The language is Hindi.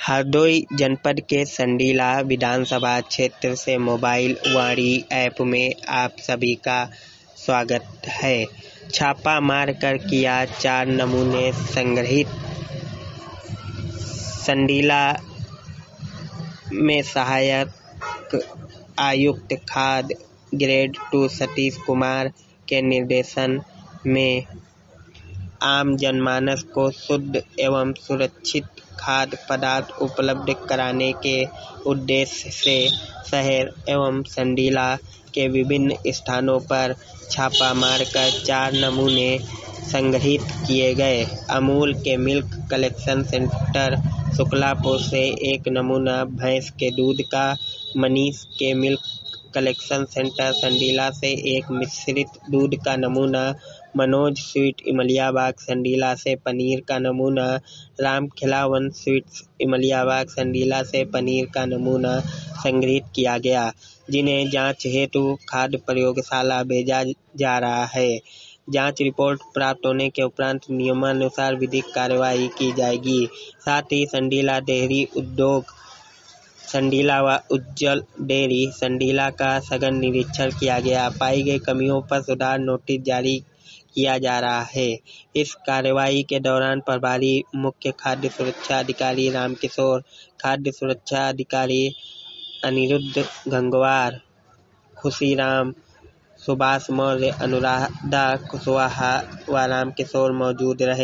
हरदोई जनपद के संडीला विधानसभा क्षेत्र से मोबाइल वाणी ऐप में आप सभी का स्वागत है। छापा मारकर किया 4 नमूने संग्रहित। संडीला में सहायक आयुक्त खाद्य ग्रेड 2 सतीश कुमार के निर्देशन में आम जनमानस को शुद्ध एवं सुरक्षित खाद्य पदार्थ उपलब्ध कराने के उद्देश्य से शहर एवं संडीला के विभिन्न स्थानों पर छापा मारकर 4 नमूने संग्रहित किए गए। अमूल के मिल्क कलेक्शन सेंटर शुक्लापुर से 1 नमूना भैंस के दूध का, मनीष के मिल्क कलेक्शन सेंटर संडीला से 1 मिश्रित दूध का नमूना, मनोज स्वीट इमलियाबाग संडीला से पनीर का नमूना, राम खिलावन स्वीट्स इमलियाबाग संडीला से पनीर का नमूना संग्रहित किया गया, जिन्हें जांच हेतु खाद्य प्रयोगशाला भेजा जा रहा है। जांच रिपोर्ट प्राप्त होने के उपरांत नियमानुसार विधिक कार्रवाई की जाएगी। साथ ही संडीला डेयरी उद्योग संडीला व उज्जवल डेयरी संडीला का सघन निरीक्षण किया गया। पाई गई कमियों पर सुधार नोटिस जारी किया जा रहा है। इस कार्रवाई के दौरान प्रभारी मुख्य खाद्य सुरक्षा अधिकारी रामकिशोर, खाद्य सुरक्षा अधिकारी अनिरुद्ध गंगवार, खुशीराम, सुभाष मौर्य, अनुराधा कुशवाहा व रामकिशोर मौजूद रहे।